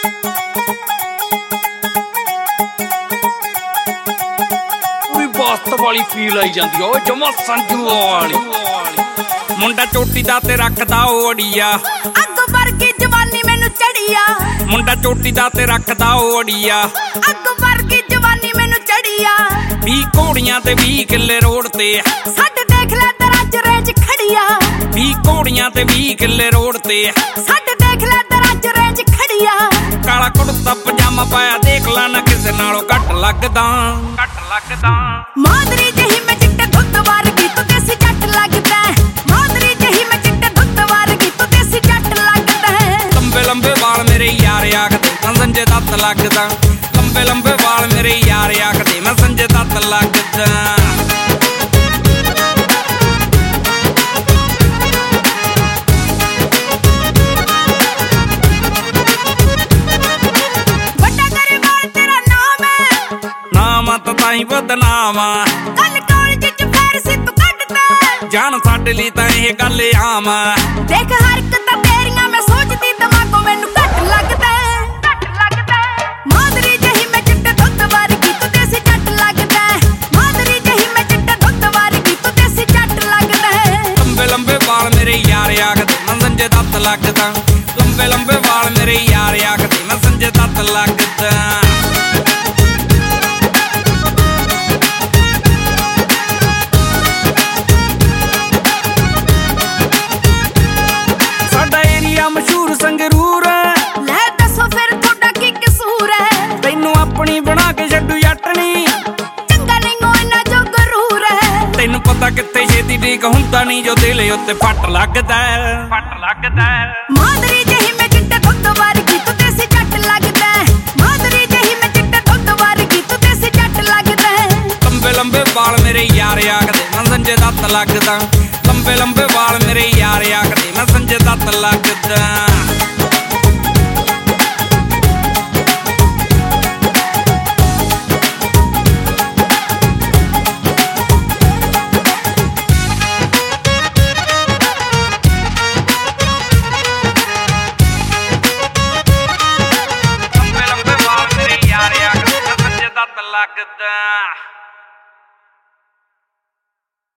ਬਾਸਤ ਵਾਲੀ ਫੀਲ ਆਈ ਜਾਂਦੀ ਓ ਜਮਾ ਸੰਜੂ ਵਾਲੀ। ਮੁੰਡਾ ਚੋਟੀ ਦਾ ਤੇ ਰੱਖਦਾ ਓੜੀਆ, ਅੱਗ ਵਰਗੀ ਜਵਾਨੀ ਮੈਨੂੰ ਚੜੀਆ। ਮੁੰਡਾ ਚੋਟੀ ਦਾ ਤੇ ਰੱਖਦਾ ਓੜੀਆ, ਅੱਗ ਵਰਗੀ ਜਵਾਨੀ ਮੈਨੂੰ ਚੜੀਆ। 20 ਘੋੜੀਆਂ ਤੇ 20 ਕਿੱਲੇ ਰੋਡ ਤੇ, ਛੱਡ ਦੇਖ ਲੈ ਤੇਰਾ ਜਰੇਜ ਖੜੀਆ। 20 ਘੋੜੀਆਂ ਤੇ 20 ਕਿੱਲੇ ਰੋਡ ਤੇ, ਛੱਡ ਦੇਖ ਲੈ ਤੇਰਾ ਜਰੇਜ ਖੜੀਆ। ਕਾਲਾ ਕੁੜਤਾ ਪਜਾਮਾ ਪਾਇਆ ਦੇਖ ਲਾ ਨਾ ਕਿਸੇ ਨਾਲੋਂ ਘੱਟ ਲੱਗਦਾ। ਮਾਦਰੀ ਜਹੀ ਮੈਂ ਚਿੱਟੇ ਦੁੱਧ ਵਰਗੀ ਤੂੰ ਦੇਸੀ ਜੱਟ ਲੱਗਦਾ। ਮਾਦਰੀ ਜਹੀ ਮੈਂ ਚਿੱਟੇ ਦੁੱਧ ਵਰਗੀ ਤੂੰ ਦੇਸੀ ਜੱਟ ਲੱਗਦਾ। ਲੰਬੇ ਲੰਬੇ ਵਾਲ ਮੇਰੇ ਯਾਰ ਆਖਦੇ ਮੈਂ ਸੰਜੇ ਦੱਤ ਲੱਗਦਾ। ਲੰਬੇ ਲੰਬੇ ਵਾਲ ਮੇਰੇ ਯਾਰ ਆਖਦੇ ਮੈਂ ਸੰਜੇ ਦੱਤ ਲੱਗਦਾ। ਤਾਈਂ ਬਦਨਾਮਾ ਕੱਲ ਕਾਲਜ ਚ ਫੇਰ ਸੀ ਤੂੰ ਕੱਢਦਾ। ਜਾਣ ਸਾਡੇ ਲਈ ਤਾਂ ਇਹ ਗੱਲ ਆਮ ਆ। ਦੇਖ ਹਰਕਤਾਂ ਤੇਰੀਆਂ ਮੈਂ ਸੋਚਦੀ ਦਿਮਾਗੋਂ ਮੈਨੂੰ ਘੱਟ ਲੱਗਦਾ। ਮਾਦਰੀ ਜਹੀ ਮੈਂ ਚਿੱਟੇ ਦੁੱਧ ਵਰਗੀ ਤੂੰ ਦੇਸੀ ਜੱਟ ਲੱਗਦਾ। ਮਾਦਰੀ ਜਹੀ ਮੈਂ ਚਿੱਟੇ ਦੁੱਧ ਵਰਗੀ ਤੂੰ ਦੇਸੀ ਜੱਟ ਲੱਗਦਾ। ਲੰਬੇ ਲੰਬੇ ਵਾਲ ਮੇਰੇ ਯਾਰ ਆਖਦੇ ਮੈਂ ਸੰਜੇ ਦੱਤ ਲੱਗਦਾ। ਲੰਬੇ ਲੰਬੇ ਵਾਲ ਮੇਰੇ ਯਾਰ ਆਖਦੇ ਮੈਂ ਸੰਜੇ ਦੱਤ ਲੱਗਦਾ। ਮਸ਼ਹੂਰ ਸੰਗਰੂਰ ਲੈ ਦੱਸੋ ਫਿਰ ਤੁਹਾਡਾ ਕੀ ਕਸੂਰ ਹੈ। ਤੈਨੂੰ ਆਪਣੀ ਬਣਾ ਕੇ ਛੱਡੂ ਜੱਟਣੀ, ਚੰਗਾ ਨਹੀਂ ਇੰਨਾ ਜੋ ਗਰੂਰ ਹੈ। ਤੈਨੂੰ ਪਤਾ ਕਿੱਥੇ ਛੇਤੀ ਠੀਕ ਹੁੰਦਾ ਨਹੀਂ ਜੋ ਦਿਲ ਉੱਤੇ ਫੱਟ ਲੱਗਦਾ। ਮਾਦਰੀ ਜਹੀ ਮੈਂ ਚਿੱਟੇ ਦੁੱਧ ਵਰਗੀ ਤੂੰ ਦੇਸੀ ਜੱਟ ਲੱਗਦਾ। ਮਾਦਰੀ ਜਹੀ ਮੈਂ ਚਿੱਟੇ ਦੁੱਧ ਵਰਗੀ ਤੂੰ ਦੇਸੀ ਜੱਟ ਲੱਗਦਾ। ਲੰਬੇ ਲੰਬੇ ਵਾਲ ਮੇਰੇ ਯਾਰ ਆਖਦੇ ਮੈਂ ਸੰਜੇ ਦੱਤ ਲੱਗਦਾ। ਲੰਬੇ ਲੰਬੇ ਵਾਲ ਮੇਰੇ ਯਾਰ ਆਖਦੇ ਮੈਂ ਸੰਜੇ ਦੱਤ ਲੱਗਦਾ। ਲੰਬੇ ਲੰਬੇ ਵਾਲ ਮੇਰੇ ਯਾਰ ਆਖਦੇ ਮੈਂ ਸੰਜੇ ਦੱਤ ਲੱਗਦਾ।